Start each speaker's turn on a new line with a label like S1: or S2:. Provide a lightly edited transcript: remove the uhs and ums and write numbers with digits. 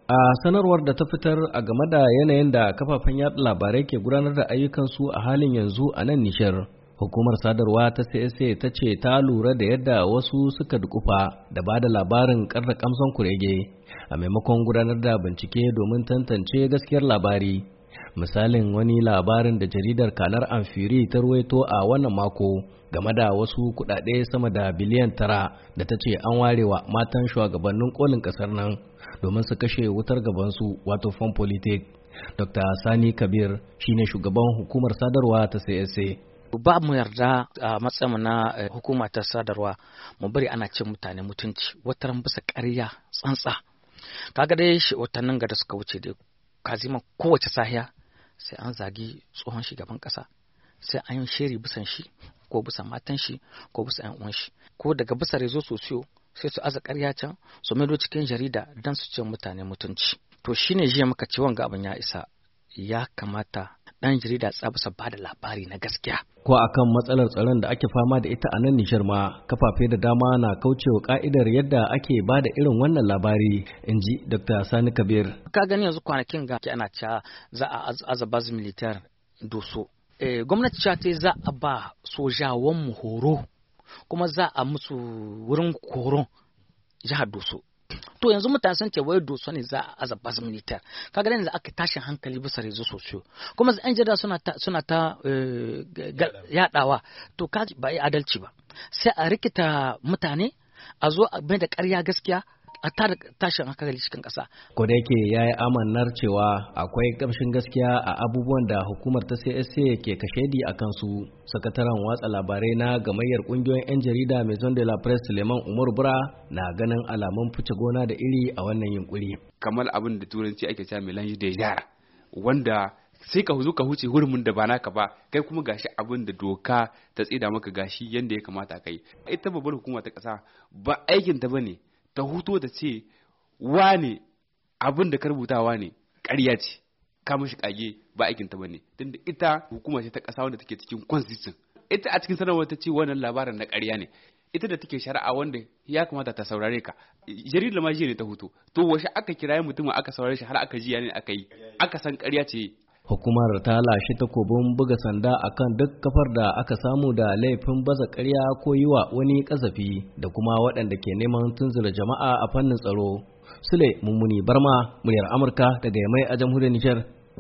S1: A sanarwar da ta fitar a game da yanayin da kafafen yaɗa labarai ke gudanar da ayyukansu a halin yanzu a nan Nishar, hukumar sadarwa ta CSA ta ce ta lura da yadda wasu suka dukufa da ba da labarin karda kamson kurege a maimakon gudanar da bincike domin tantance gaskiyar labari. Misalin wani labarin da jaridar Kanar Amfiri ta ruwaito a wannan mako game da wasu kuɗaɗe sama da biliyan 9 da ta ce an warewa matan shugabannin kolin ƙasar nan domin su kashe wutar gabansu wato fan politik. Dr. Sani Kabir shine shugaban hukumar sadarwa ta CSA.
S2: Ba mu yarda a matsayin na hukuma ta sadarwa mu bari ana cin mutane mutunci wataran bisa ƙarya tsantsa. Kaga dai shi watannin ga da suka wuce da kazima kowace sahiya sai an zagi tsohon shugaban ƙasa, sai an yi shiri bisan shi ko bisa matan shi ko bisa ƴan uwan shi, ko daga bisa rezo sosiyo sai su aza ƙarya can su maido cikin jarida don su ce mutane mutunci. To shine jiya muka ce wanga abin ya isa, ya kamata ɗan jarida tsabasa ba da labari na gaskiya.
S1: Ko akan matsalar tsaron da ake fama da ita a nan Nijar ma, kafafe da dama na kaucewa ka'idar yadda ake ba da irin wannan labari, in ji Dr. Sani Kabir.
S2: Ka gani yanzu kwanakin ga ana cewa za a aza baz militar doso. Gwamnati cewa ta za a ba sojawan mu horo kuma za a musu wurin horon jihar Doso. To yanzu mutane sun ce wai Doso ne za a aza baz militar. Kaga yanzu aka tashin hankali bisa rezo sosiyo. Kuma yan jarida suna ta yadawa. To kaji ba yi adalci ba. Sai a rikita mutane a zo a bai da ƙarya gaskiya a tashin hankali cikin ƙasa.
S1: Ko da yake ya yi amannar cewa akwai ƙamshin gaskiya a abubuwan da hukumar ta CSA ke kashedi a kansu, sakataren watsa labarai na gamayyar ƙungiyoyin 'yan jarida Maison de la Presse Suleiman Umar Bura na ganin alamun fice gona da iri a wannan yunkuri.
S3: Kamar abin da turanci ake cewa melange de genre, wanda sai ka zo ka huce hurumin da ba naka ba, kai kuma gashi abin da doka ta tsida maka gashi yanda ya kamata kai. Ita babbar hukuma ta ƙasa ba aikin ta bane ta huto da ce wane abin da ka rubutawa ne ƙarya ce, ka mashi ƙage ba aikin ta bane, tunda ita hukuma ce ta ƙasa wanda take cikin constitution. Ita a cikin sanarwar ta ce wannan labarin na ƙarya ne, ita da take shari'a wanda ya kamata ta saurare ka. Jaridar ma jiya ne ta huto, to washe aka kiraye mutumin aka saurare shi har aka jiya ne aka yi, aka san ƙarya ce.
S1: Hukumar ta lashe takobin buga sanda akan duk kafar da aka samu da laifin baza ƙarya ko yi wa wani ƙazafi da kuma waɗanda ke neman tunzura jama'a a fannin tsaro. Sule Mummuni Barma, muryar Amurka daga Yamai a jamhuriyar Nijar.